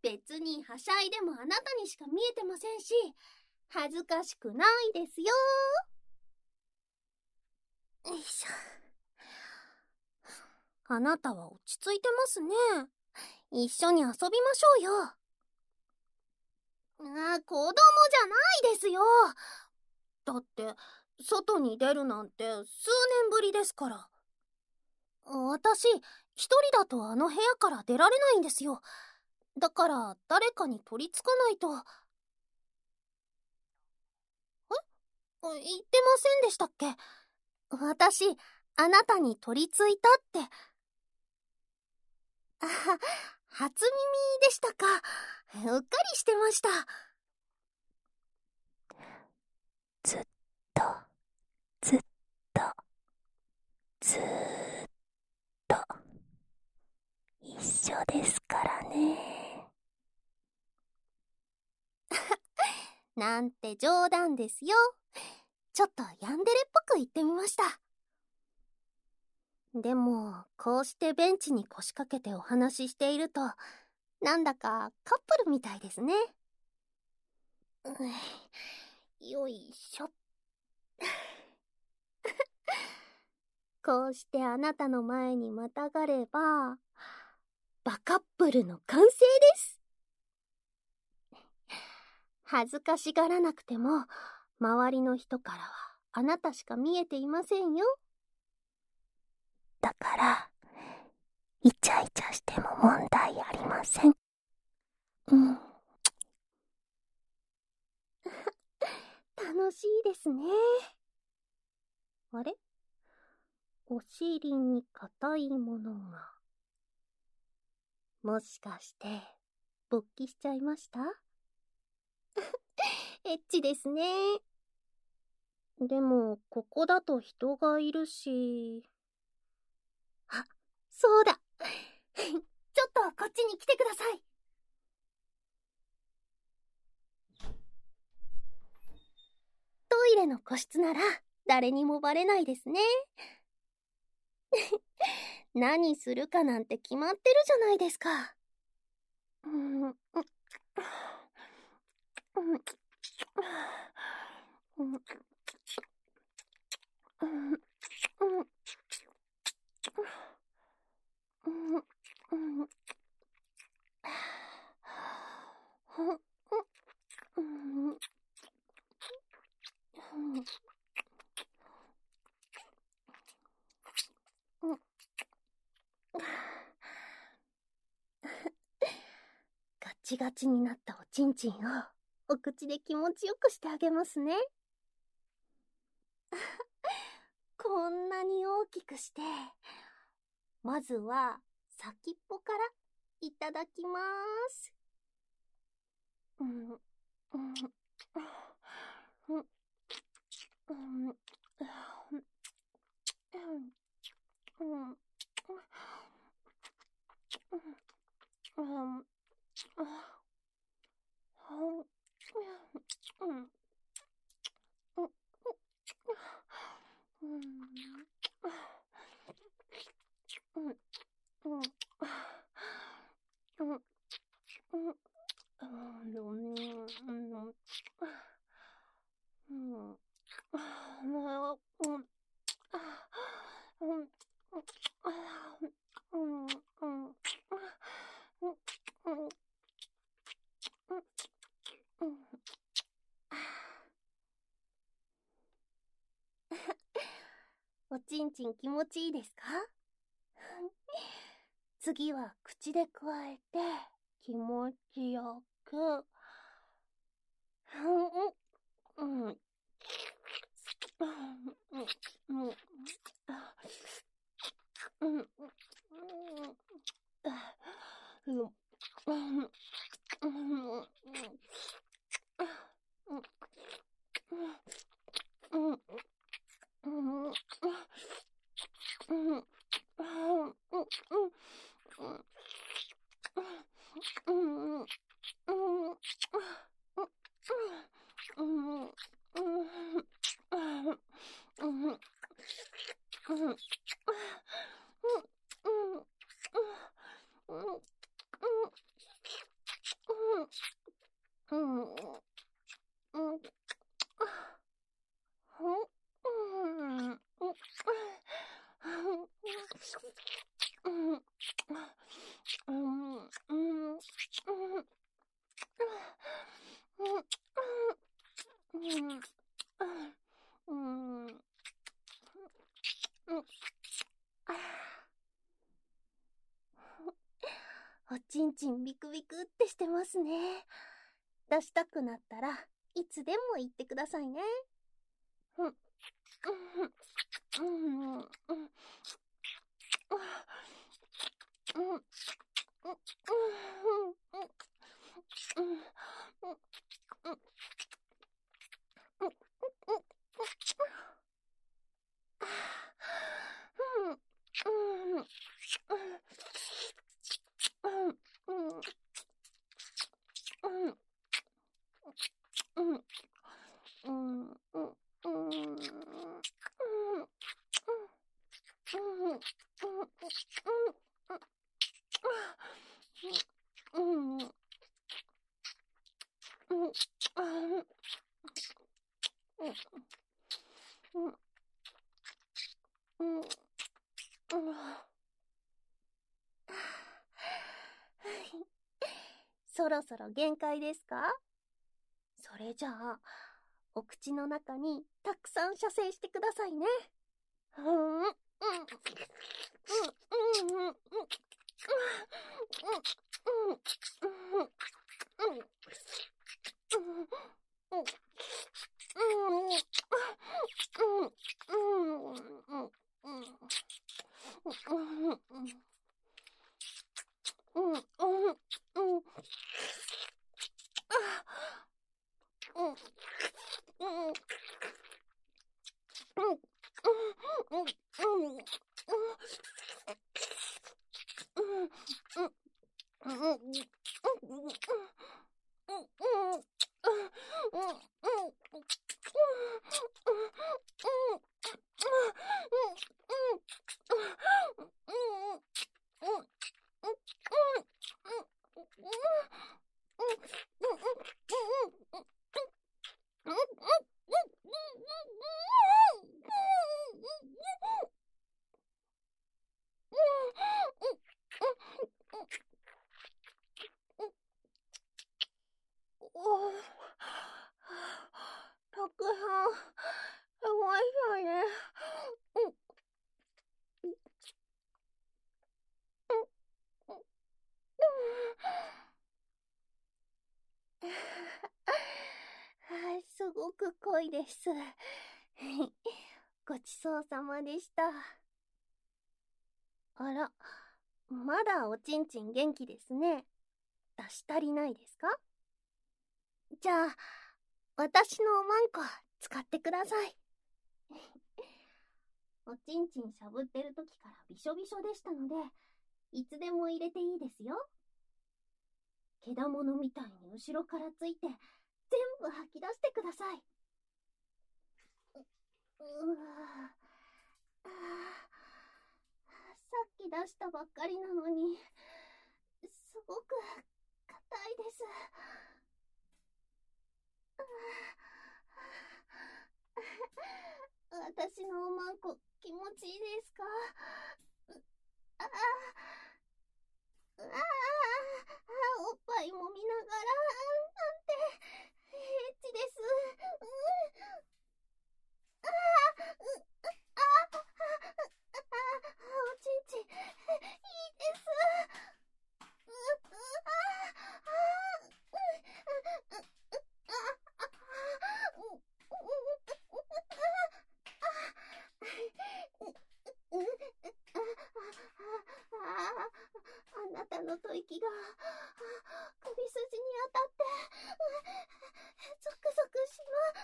別にはしゃいでもあなたにしか見えてませんし、恥ずかしくないですよ。よいしょ。あなたは落ち着いてますね。一緒に遊びましょうよ。子供じゃないですよ。だって、外に出るなんて数年ぶりですから。私、一人だとあの部屋から出られないんですよ。だから誰かに取り付かないと。言ってませんでしたっけ？私、あなたに取り付いたって。初耳でしたか。うっかりしてました。 ずっと、ずっと、ずーっと、一緒ですからね。 なんて冗談ですよ。ちょっとヤンデレっぽく言ってみました。でも、こうしてベンチに腰掛けてお話ししていると、なんだかカップルみたいですね。よいしょ。こうしてあなたの前にまたがれば、バカップルの完成です。恥ずかしがらなくても、周りの人からはあなたしか見えていませんよ。 だから、イチャイチャしても問題ありません。 楽しいですね。あれ？お尻に硬いものが。もしかして、勃起しちゃいました？エッチですね。でも、ここだと人がいるし。あ、そうだ。ちょっとこっちに来てください。トイレの個室なら誰にもバレないですね。何するかなんて決まってるじゃないですか。ガチガチになったおちんちんをお口で気持ちよくしてあげますね。こんなに大きくして、まずは先っぽからいただきます。おちんちん気持ちいいですか？次は口でくわえて気持ちよく。 おちんちんビクビクってしてますね。出したくなったらいつでも言ってくださいね。そろそろ限界ですか？それじゃあ、お口の中にたくさん射精してくださいね。たくさんしましたね。すごく濃いです。ごちそうさまでした。あら、まだおちんちん元気ですね。出し足りないですか？じゃあ、私のおまんこ使ってください。おちんちんしゃぶってる時からびしょびしょでしたので、いつでも入れていいですよ。けだものみたいに後ろからついて、全部吐き出してください。さっき出したばっかりなのに、すごく硬いです。私のおまんこ気持ちいいですか？おっぱいもみながらなんてエッチです。おちんちんいいです。あなたの吐息が首筋に当たってゾクゾクします。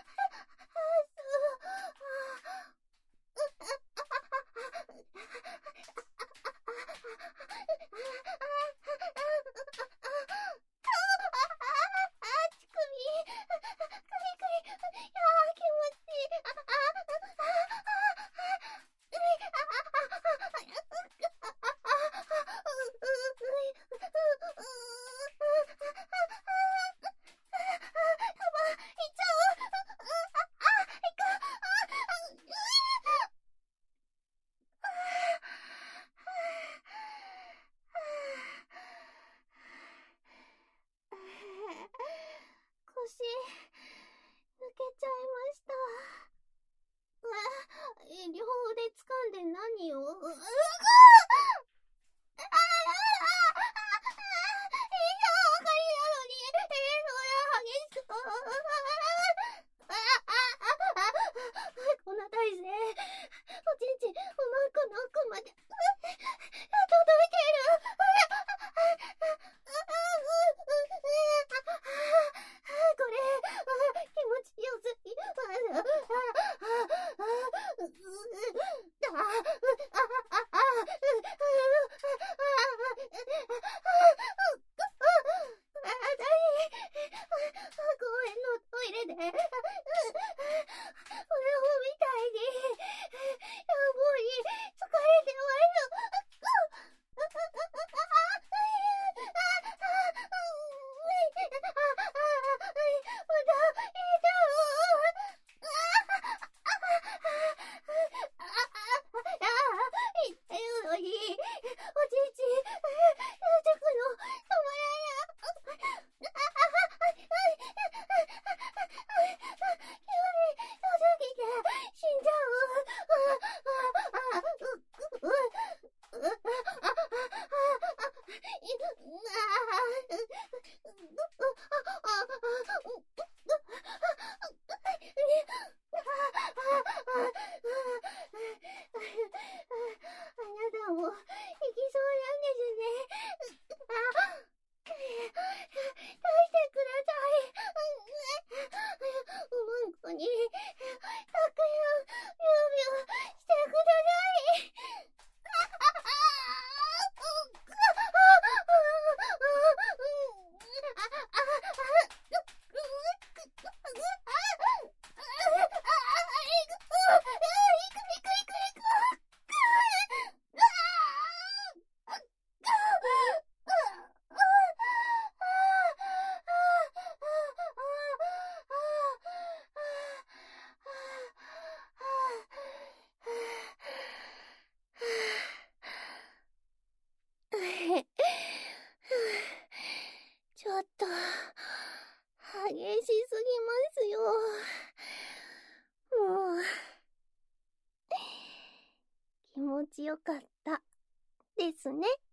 乳首クリクリ、いやー気持ちいい。 たも行きそうなんですね。出してください。うんこに、たくさん、ビュービューしてください。ちょっと、激しすぎますよ。もう、気持ちよかったですね。